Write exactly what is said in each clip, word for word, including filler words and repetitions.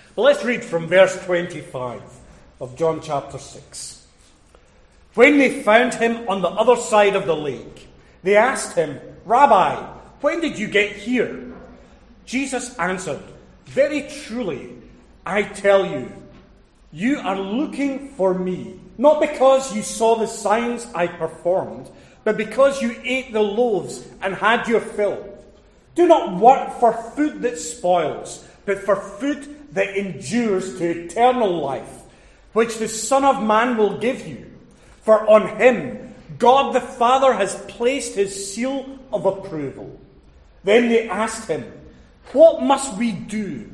But let's read from verse twenty-five of John chapter six. When they found him on the other side of the lake, they asked him, "Rabbi, when did you get here?" Jesus answered, "Very truly, I tell you, you are looking for me, not because you saw the signs I performed, but because you ate the loaves and had your fill. Do not work for food that spoils, but for food that endures to eternal life, which the Son of Man will give you. For on him God the Father has placed his seal of approval." Then they asked him, "What must we do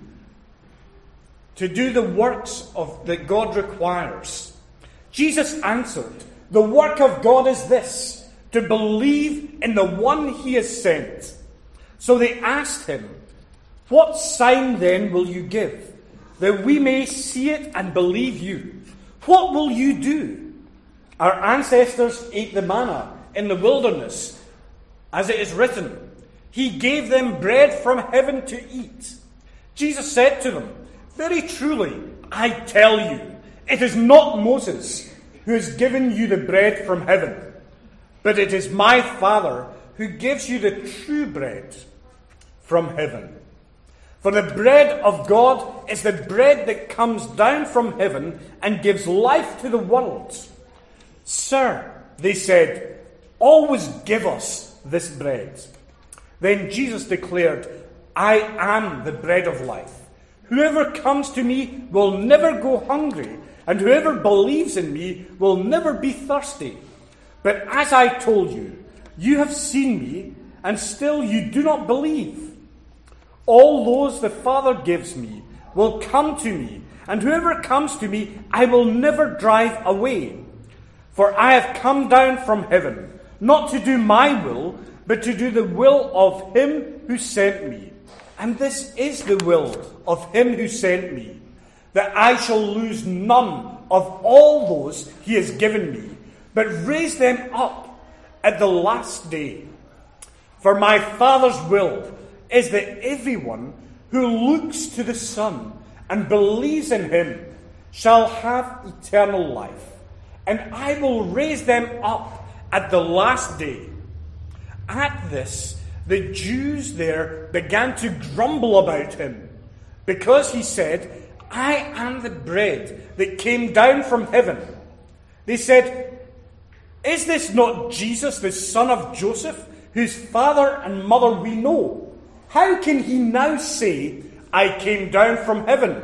to do the works of that God requires?" Jesus answered, "The work of God is this, to believe in the one he has sent." So they asked him, "What sign then will you give, that we may see it and believe you? What will you do? Our ancestors ate the manna in the wilderness, as it is written, 'He gave them bread from heaven to eat.'" Jesus said to them, "Very truly, I tell you, it is not Moses who has given you the bread from heaven, but it is my Father who gives you the true bread from heaven. For the bread of God is the bread that comes down from heaven and gives life to the world." "Sir," they said, "always give us this bread." Then Jesus declared, "I am the bread of life. Whoever comes to me will never go hungry, and whoever believes in me will never be thirsty. But as I told you, you have seen me, and still you do not believe. All those the Father gives me will come to me, and whoever comes to me I will never drive away. For I have come down from heaven, not to do my will, but to do the will of him who sent me. And this is the will of him who sent me, that I shall lose none of all those he has given me, but raise them up at the last day. For my Father's will is that everyone who looks to the Son and believes in him shall have eternal life, and I will raise them up at the last day." At this, the Jews there began to grumble about him, because he said, "I am the bread that came down from heaven." They said, "Is this not Jesus, the son of Joseph, whose father and mother we know? How can he now say, 'I came down from heaven'?"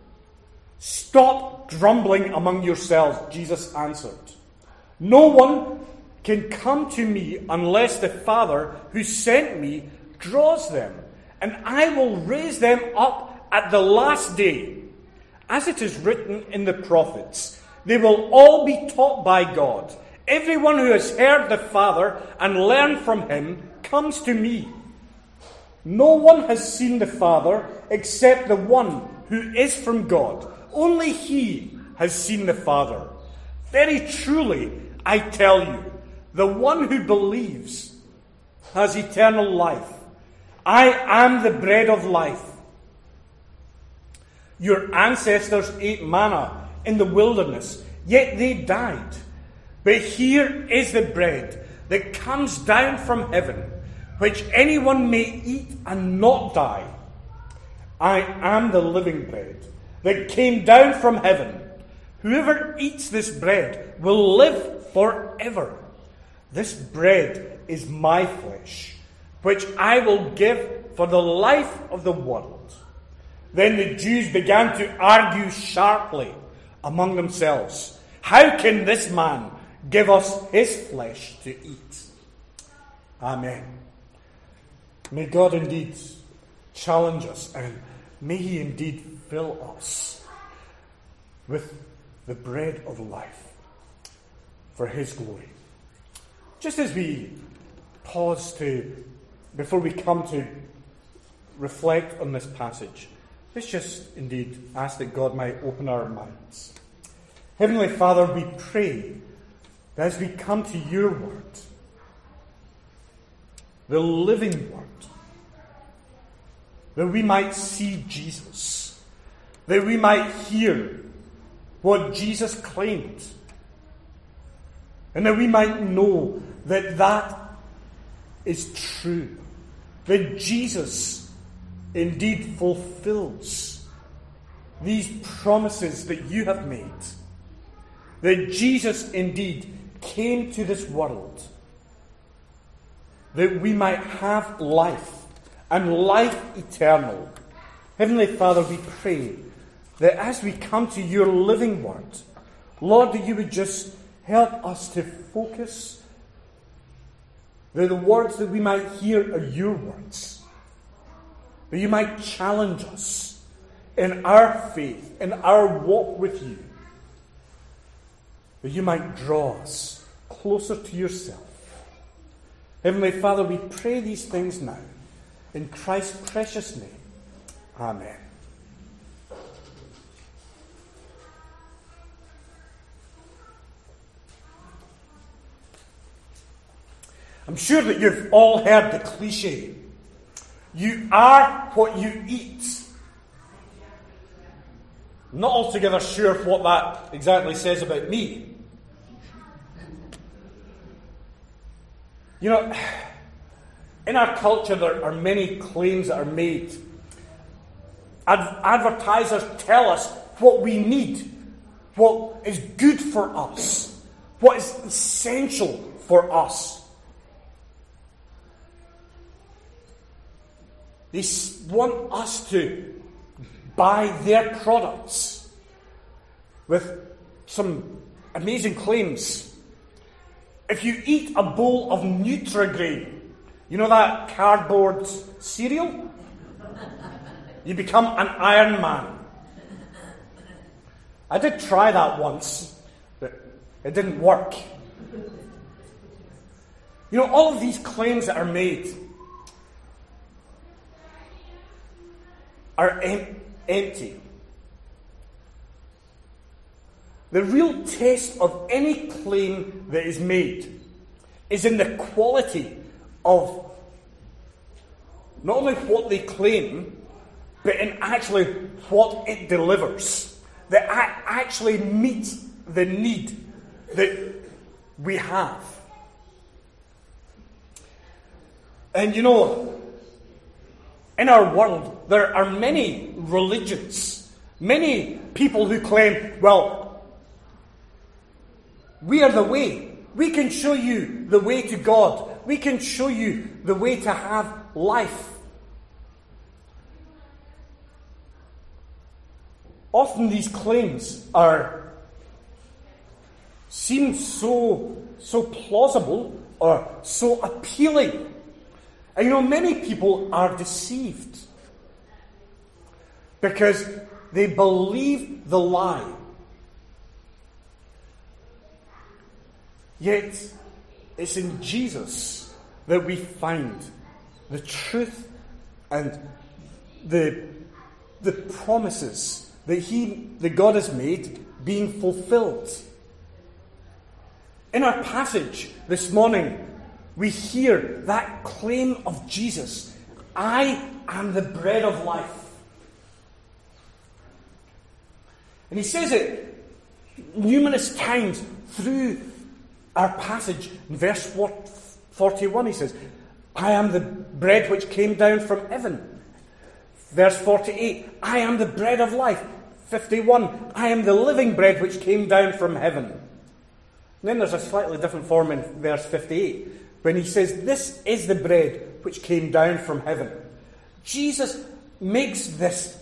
"Stop grumbling among yourselves," Jesus answered. "No one can come to me unless the Father who sent me draws them, and I will raise them up at the last day. As it is written in the prophets, they will all be taught by God. Everyone who has heard the Father and learned from him comes to me. No one has seen the Father except the one who is from God. Only he has seen the Father. Very truly, I tell you, the one who believes has eternal life. I am the bread of life. Your ancestors ate manna in the wilderness, yet they died. But here is the bread that comes down from heaven, which anyone may eat and not die. I am the living bread that came down from heaven. Whoever eats this bread will live forever. This bread is my flesh, which I will give for the life of the world." Then the Jews began to argue sharply among themselves. "How can this man give us his flesh to eat?" Amen. May God indeed challenge us, and may he indeed fill us with the bread of life for his glory. Just as we pause to, before we come to reflect on this passage, let's just indeed ask that God might open our minds. Heavenly Father, we pray that as we come to your word, the living word, that we might see Jesus, that we might hear what Jesus claimed, and that we might know that that is true, that Jesus indeed fulfills these promises that you have made, that Jesus indeed came to this world that we might have life, and life eternal. Heavenly Father, we pray that as we come to your living word, Lord, that you would just help us to focus, that the words that we might hear are your words, that you might challenge us in our faith, in our walk with you, that you might draw us closer to yourself. Heavenly Father, we pray these things now, in Christ's precious name. Amen. I'm sure that you've all heard the cliche, you are what you eat. Not altogether sure what that exactly says about me. You know, in our culture there are many claims that are made. Ad- advertisers tell us what we need, what is good for us, what is essential for us. They want us to buy their products with some amazing claims. If you eat a bowl of Nutrigrain, you know that cardboard cereal? You become an Iron Man. I did try that once, but it didn't work. You know, all of these claims that are made are em- empty. The real test of any claim that is made is in the quality of not only what they claim, but in actually what it delivers. That it actually meets the need that we have. And you know, in our world, there are many religions, many people who claim, well, we are the way. We can show you the way to God. We can show you the way to have life. Often these claims are seem so so plausible or so appealing. And you know, many people are deceived because they believe the lie. Yet, it's in Jesus that we find the truth and the, the promises that He, that God has made, being fulfilled. In our passage this morning, we hear that claim of Jesus, I am the bread of life. And He says it numerous times through our passage. In verse forty-one, He says, I am the bread which came down from heaven. Verse forty-eight, I am the bread of life. fifty-one, I am the living bread which came down from heaven. And then there's a slightly different form in verse fifty-eight, when He says, this is the bread which came down from heaven. Jesus makes this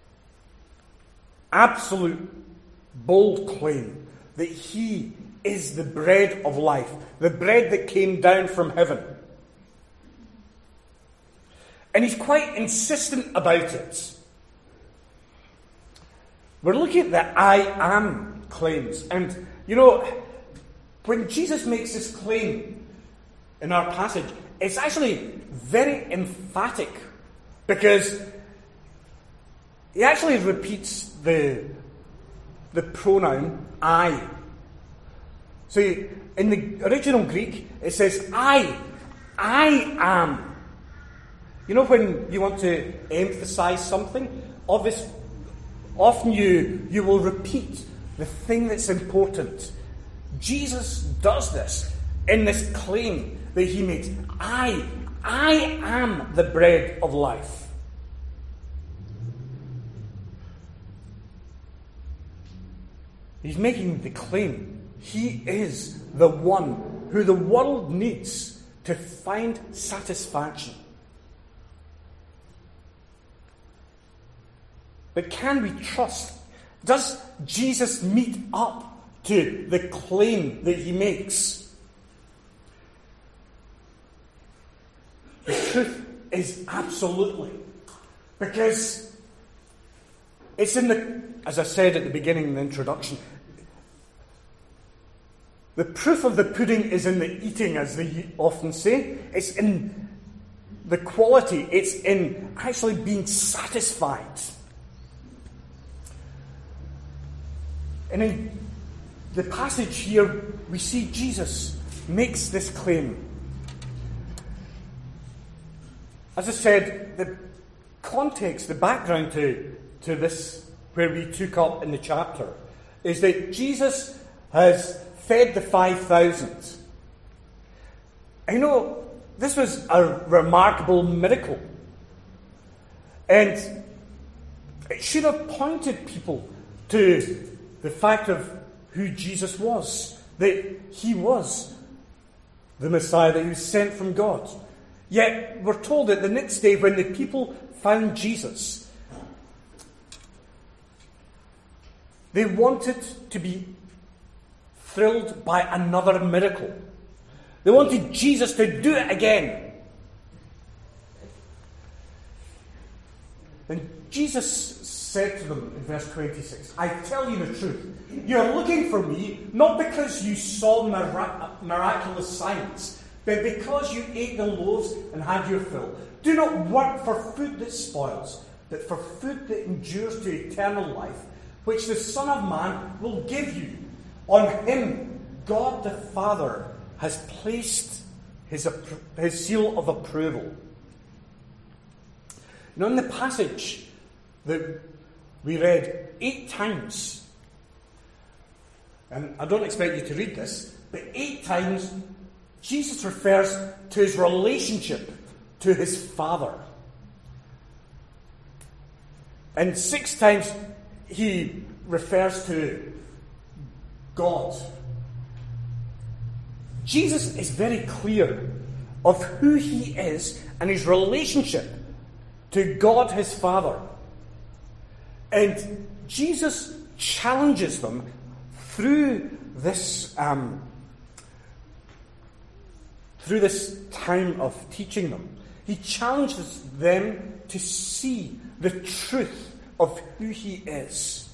absolute bold claim that He is the bread of life, the bread that came down from heaven. And He's quite insistent about it. We're looking at the I am claims. And, you know, when Jesus makes this claim in our passage, it's actually very emphatic, because He actually repeats the, the pronoun I. So in the original Greek, it says, I, I am. You know when you want to emphasize something, obvious, often you, you will repeat the thing that's important. Jesus does this in this claim that he makes. I, I am the bread of life. He's making the claim. He is the one who the world needs to find satisfaction. But can we trust? Does Jesus meet up to the claim that he makes? The truth is absolutely. Because it's in the, as I said at the beginning in the introduction, the proof of the pudding is in the eating, as they often say. It's in the quality. It's in actually being satisfied. And in the passage here, we see Jesus makes this claim. As I said, the context, the background to, to this, where we took up in the chapter, is that Jesus has fed the five thousand. I know this was a remarkable miracle. And it should have pointed people to the fact of who Jesus was. That he was the Messiah, that he was sent from God. Yet we're told that the next day when the people found Jesus, they wanted to be thrilled by another miracle. They wanted Jesus to do it again. And Jesus said to them in verse twenty-six, I tell you the truth, you are looking for me not because you saw mira- miraculous signs, but because you ate the loaves and had your fill. Do not work for food that spoils, but for food that endures to eternal life, which the Son of Man will give you. On him, God the Father has placed his, his seal of approval. You know, in the passage that we read eight times, and I don't expect you to read this, but eight times Jesus refers to his relationship to his Father. And six times he refers to God. Jesus is very clear of who he is and his relationship to God his Father. And Jesus challenges them through this um, through this time of teaching them. He challenges them to see the truth of who he is.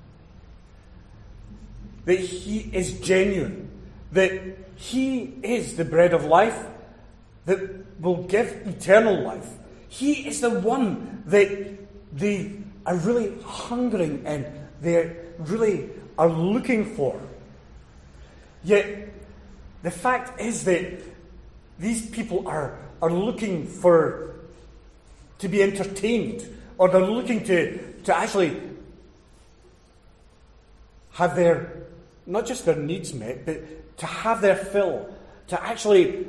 That he is genuine. That he is the bread of life that will give eternal life. He is the one that they are really hungering and they really are looking for. Yet, the fact is that these people are, are looking for to be entertained, or they're looking to, to actually have their, not just their needs met, but to have their fill, to actually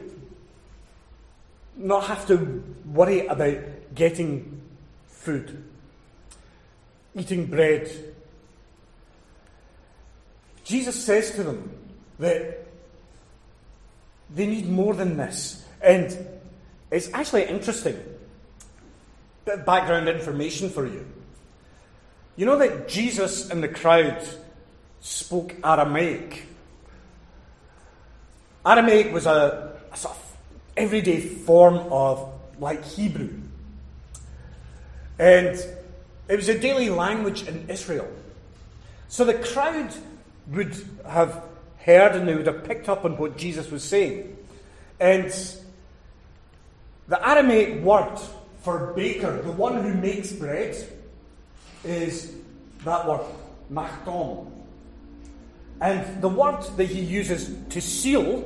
not have to worry about getting food, eating bread. Jesus says to them that they need more than this. And it's actually interesting. Bit of background information for you. You know that Jesus and the crowd spoke Aramaic. Aramaic was a, a sort of everyday form of like Hebrew. And it was a daily language in Israel. So the crowd would have heard and they would have picked up on what Jesus was saying. And the Aramaic word for baker, the one who makes bread, is that word, machtom. And the word that he uses to seal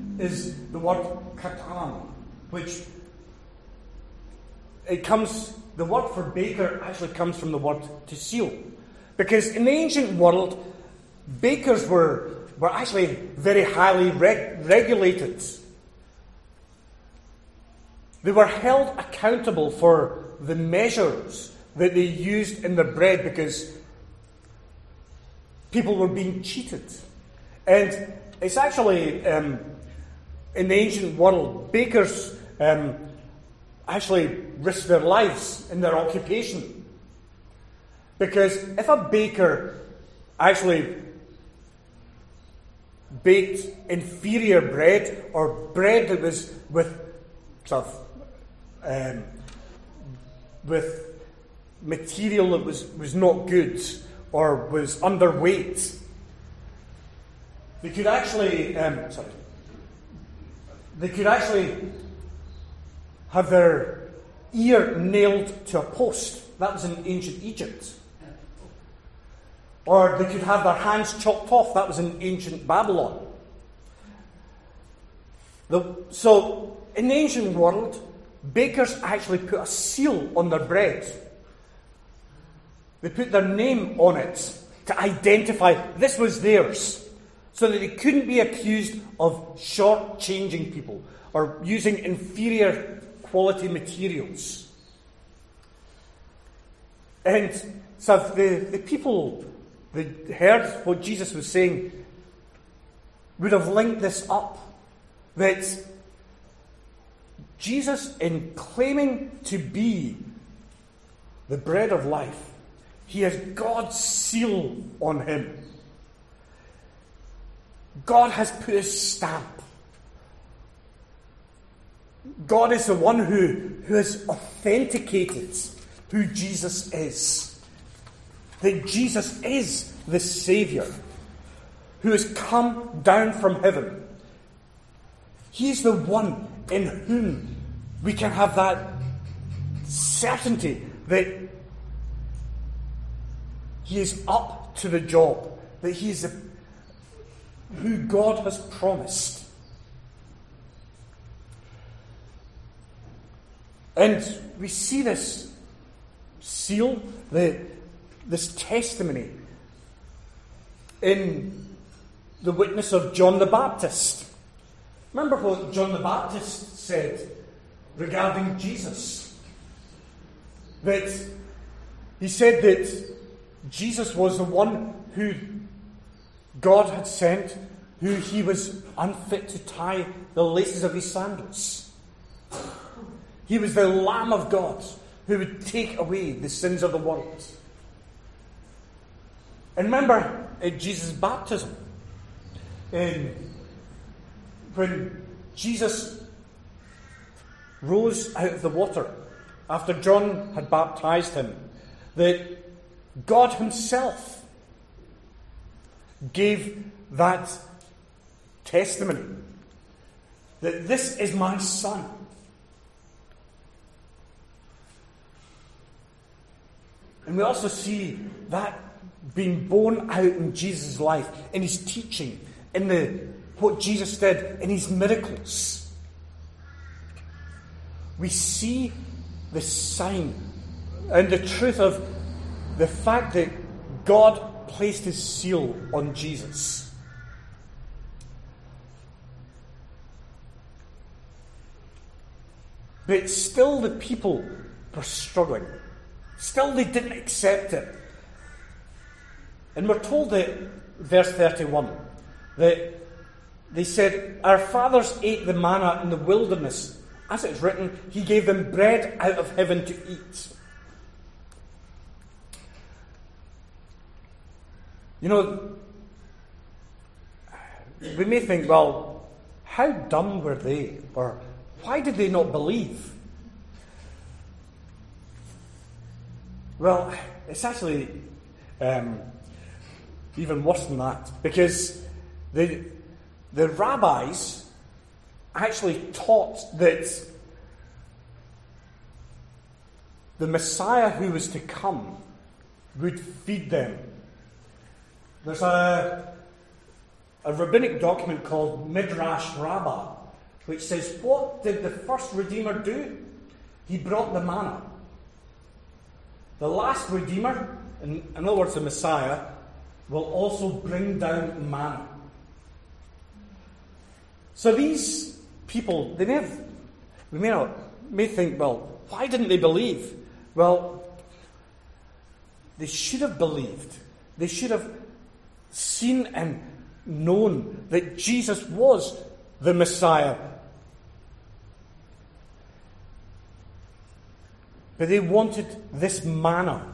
is the word katan, which it comes the word for baker actually comes from the word to seal. Because in the ancient world, bakers were, were actually very highly reg- regulated. They were held accountable for the measures that they used in their bread because people were being cheated. And it's actually, um, in the ancient world, bakers um, actually risked their lives in their occupation. Because if a baker actually baked inferior bread, or bread that was with sort of um, with material that was, was not good or was underweight, they could actually um, sorry, they could actually have their ear nailed to a post. That was in ancient Egypt. Or they could have their hands chopped off. That was in ancient Babylon. The, so, in the ancient world, bakers actually put a seal on their bread. They put their name on it to identify this was theirs, so that they couldn't be accused of short-changing people or using inferior quality materials. And so the, the people that heard what Jesus was saying would have linked this up. That Jesus, in claiming to be the bread of life, he has God's seal on him. God has put his stamp. God is the one who, who has authenticated who Jesus is. That Jesus is the Saviour who has come down from heaven. He is the one in whom we can have that certainty that he is up to the job, that he is the, who God has promised. And we see this seal, the, this testimony, in the witness of John the Baptist. Remember what John the Baptist said regarding Jesus? That he said that Jesus was the one who God had sent, who he was unfit to tie the laces of his sandals. He was the Lamb of God who would take away the sins of the world. And remember at Jesus' baptism, in, when Jesus rose out of the water after John had baptized him, that God himself gave that testimony that this is my son. And we also see that being born out in Jesus' life, in his teaching, in the what Jesus did, in his miracles. We see the sign and the truth of the fact that God placed his seal on Jesus. But still the people were struggling. Still they didn't accept it. And we're told that, verse thirty-one, that they said, our fathers ate the manna in the wilderness. As it's written, he gave them bread out of heaven to eat. You know, we may think, well, how dumb were they? Or why did they not believe? Well, it's actually um, even worse than that, because the the rabbis actually taught that the Messiah who was to come would feed them. There's a a rabbinic document called Midrash Rabbah, which says, what did the first Redeemer do? He brought the manna. The last Redeemer, in, in other words, the Messiah, will also bring down manna. So these people, they may have, we may not, may think, well, why didn't they believe? Well, they should have believed. They should have seen and known that Jesus was the Messiah. But they wanted this manna.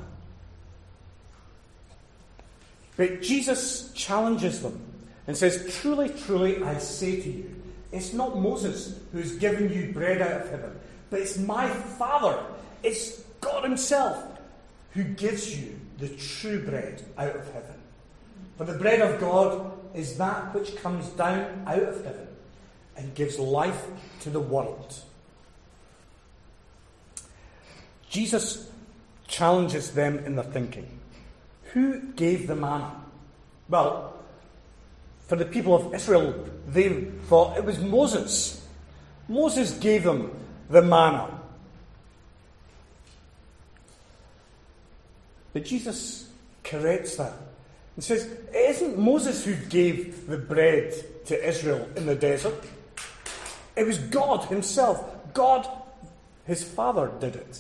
But Jesus challenges them and says, truly, truly, I say to you, it's not Moses who's given you bread out of heaven, but it's my Father. It's God himself who gives you the true bread out of heaven. For the bread of God is that which comes down out of heaven and gives life to the world. Jesus challenges them in their thinking. Who gave the manna? Well, for the people of Israel, they thought it was Moses. Moses gave them the manna. But Jesus corrects that and says, it isn't Moses who gave the bread to Israel in the desert. It was God himself. God, his Father, did it.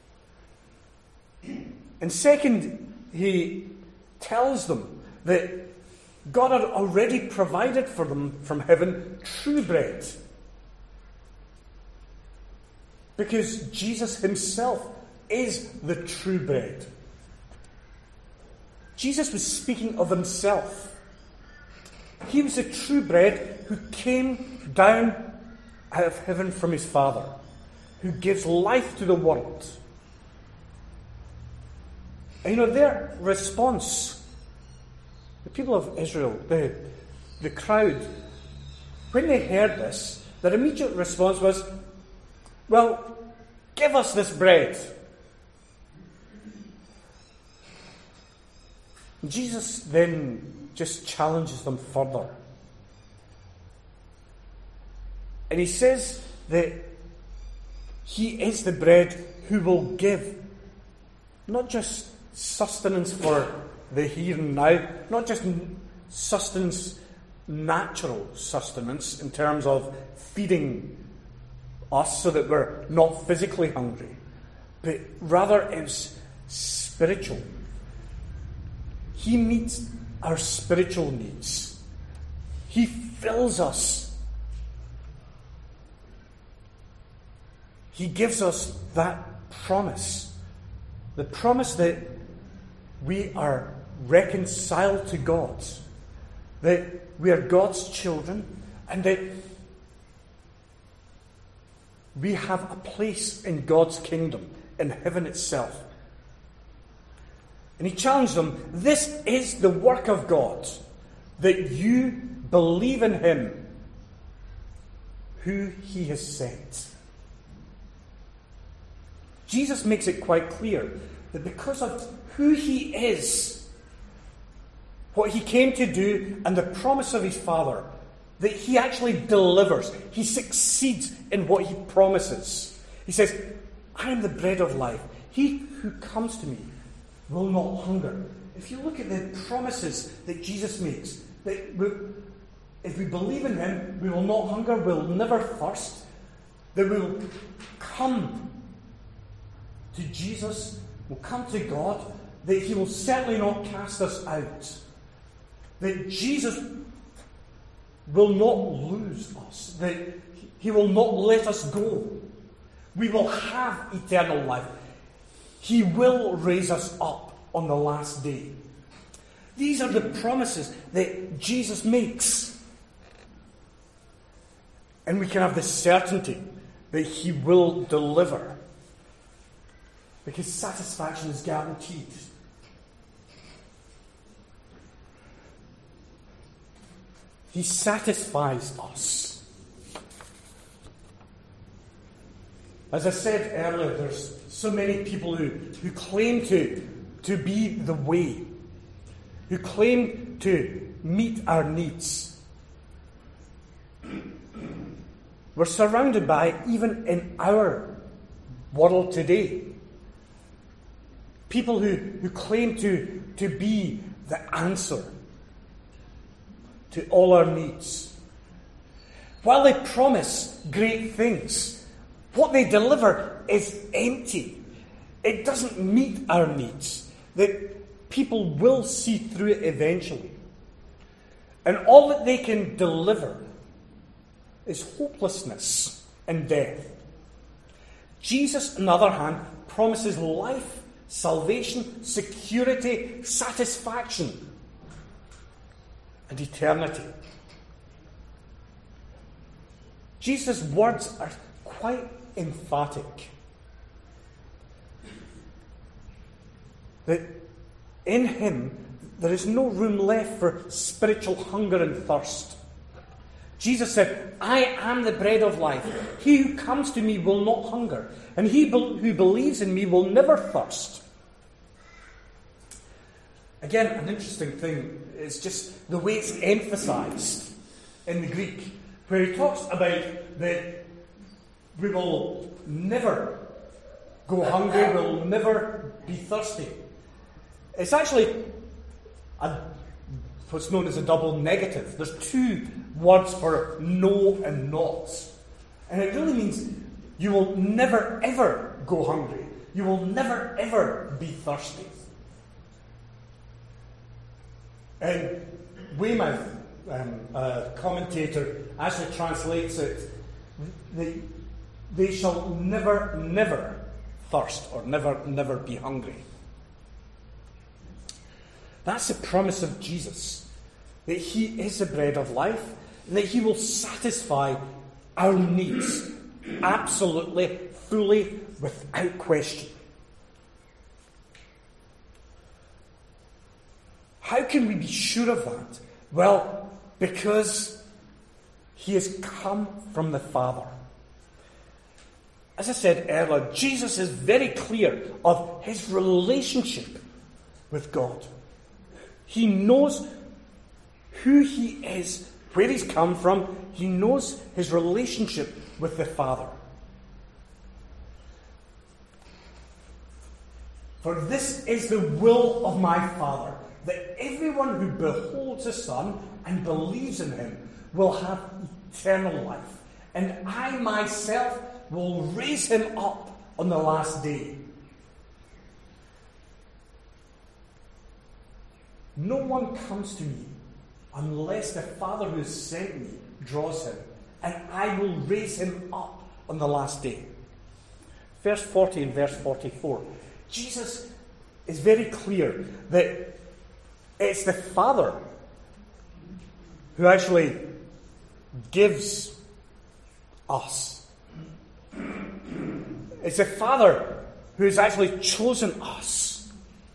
And second, he tells them that God had already provided for them from heaven true bread. Because Jesus himself is the true bread. Jesus was speaking of himself. He was the true bread who came down out of heaven from his Father, who gives life to the world. And you know, their response, the people of Israel, the, the crowd, when they heard this, their immediate response was, well, give us this bread. Jesus then just challenges them further. And he says that he is the bread who will give not just sustenance for the here and now, not just sustenance, natural sustenance in terms of feeding us so that we're not physically hungry, but rather it's spiritual. He meets our spiritual needs. He fills us. He gives us that promise. The promise that we are reconciled to God. That we are God's children. And that we have a place in God's kingdom, in heaven itself. And he challenged them, this is the work of God, that you believe in him who he has sent. Jesus makes it quite clear that because of who he is, what he came to do, and the promise of his Father, that he actually delivers. He succeeds in what he promises. He says, I am the bread of life. He who comes to me will not hunger. If you look at the promises that Jesus makes, that we, if we believe in him, we will not hunger, we'll never thirst, that we will come to Jesus, will come to God, that he will certainly not cast us out, that Jesus will not lose us, that he will not let us go. We will have eternal life. He will raise us up on the last day. These are the promises that Jesus makes. And we can have the certainty that he will deliver. Because satisfaction is guaranteed. He satisfies us. As I said earlier, there's so many people who, who claim to, to be the way, who claim to meet our needs. We're surrounded by, even in our world today, people who, who claim to, to be the answer to all our needs. While they promise great things, what they deliver is empty. It doesn't meet our needs. That people will see through it eventually. And all that they can deliver is hopelessness and death. Jesus, on the other hand, promises life, salvation, security, satisfaction, and eternity. Jesus' words are quite emphatic. That in him there is no room left for spiritual hunger and thirst. Jesus said, I am the bread of life. He who comes to me will not hunger, and he who believes in me will never thirst. Again, an interesting thing is just the way it's emphasized in the Greek, where he talks about that we will never go hungry, we'll never be thirsty. It's actually a, what's known as a double negative. There's two words for no and not. And it really means you will never ever go hungry. You will never ever be thirsty. And Weymouth, um, a commentator, actually translates it, they, they shall never, never thirst or never, never be hungry. That's the promise of Jesus, that he is the bread of life, and that he will satisfy our needs absolutely, fully, without question. How can we be sure of that? Well, because he has come from the Father. As I said earlier, Jesus is very clear of his relationship with God. He knows who he is, where he's come from. He knows his relationship with the Father. For this is the will of my Father, that everyone who beholds the Son and believes in him will have eternal life, and I myself will raise him up on the last day. No one comes to me unless the Father who has sent me draws him, and I will raise him up on the last day. Verse forty and verse forty-four. Jesus is very clear that it's the Father who actually gives us. It's the Father who has actually chosen us.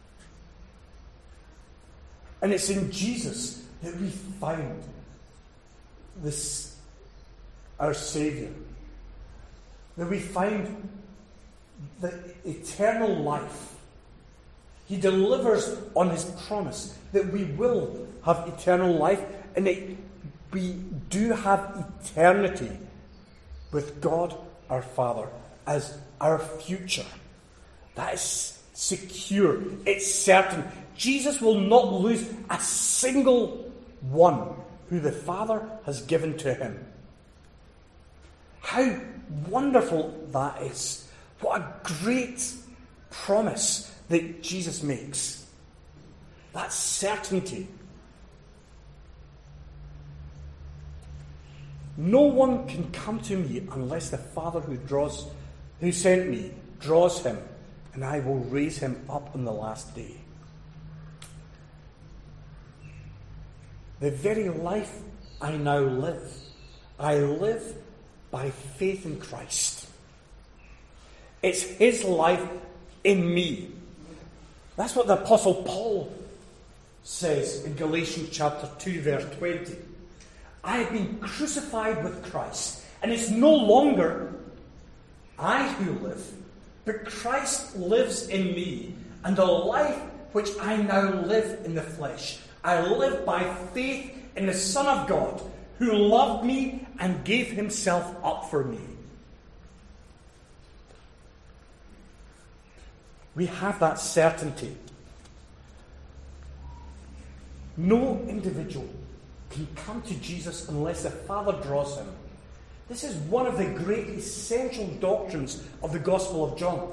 And it's in Jesus that we find this, our Saviour. That we find the eternal life. He delivers on his promise that we will have eternal life, and that we do have eternity with God our Father as our future. That is secure. It's certain. Jesus will not lose a single one who the Father has given to him. How wonderful that is. What a great promise that Jesus makes. That certainty. No one can come to me unless the Father who draws, who sent me draws him, and I will raise him up on the last day. The very life I now live, I live by faith in Christ. It's his life in me. That's what the Apostle Paul says in Galatians chapter two, verse twenty. I have been crucified with Christ, and it's no longer I who live, but Christ lives in me, and the life which I now live in the flesh, I live by faith in the Son of God, who loved me and gave himself up for me. we have that certainty. No individual can come to Jesus unless the Father draws him. This is one of the great essential doctrines of the Gospel of John.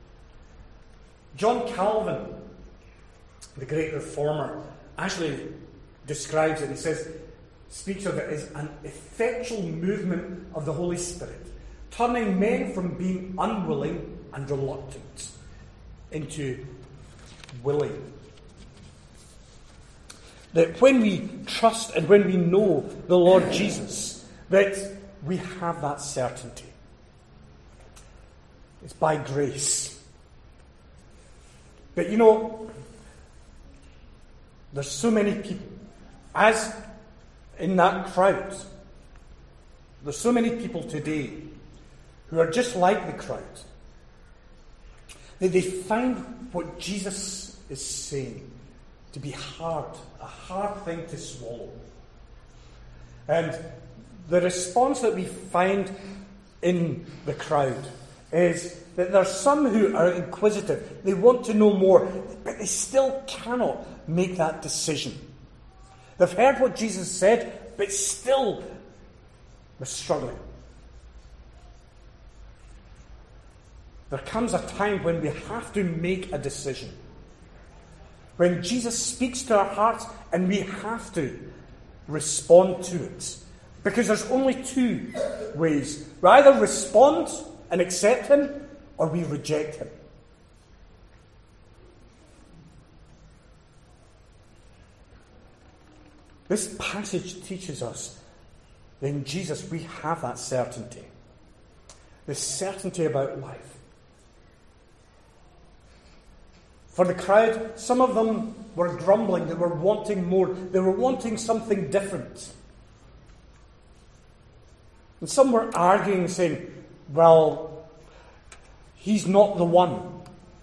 John Calvin, the great reformer, actually describes it. He says, speaks of it as an effectual movement of the Holy Spirit, turning men from being unwilling and reluctant into willing. That when we trust and when we know the Lord Jesus, that we have that certainty. It's by grace. But you know, there's so many people, as in that crowd, there's so many people today who are just like the crowd, that they find what Jesus is saying to be hard, a hard thing to swallow. And the response that we find in the crowd is that there are some who are inquisitive. They want to know more, but they still cannot make that decision. They've heard what Jesus said, but still they're struggling. There comes a time when we have to make a decision. When Jesus speaks to our hearts and we have to respond to it. Because there's only two ways. We either respond and accept him, or we reject him. This passage teaches us that in Jesus we have that certainty. The certainty about life. For the crowd, some of them were grumbling, they were wanting more, they were wanting something different. And some were arguing, saying, well, he's not the one.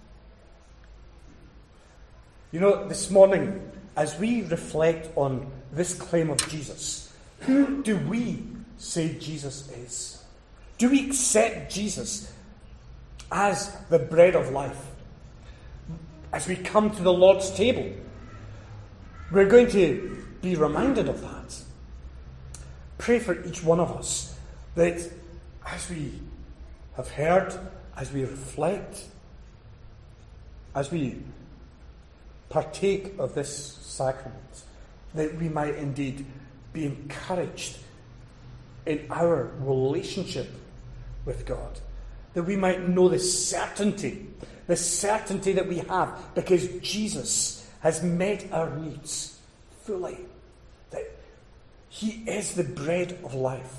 You know, this morning, as we reflect on this claim of Jesus, who do we say Jesus is? Do we accept Jesus as the bread of life? As we come to the Lord's table, we're going to be reminded of that. Pray for each one of us that as we have heard, as we reflect, as we partake of this sacrament, that we might indeed be encouraged in our relationship with God, that we might know the certainty, the certainty that we have because Jesus has met our needs fully, that he is the bread of life,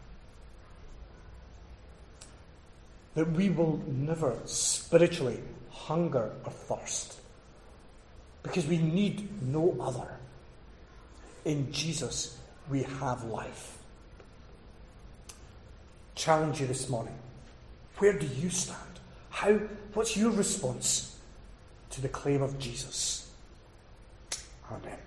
that we will never spiritually hunger or thirst because we need no other. In Jesus we have life. Challenge you this morning. Where do you stand? How? What's your response to the claim of Jesus? Amen.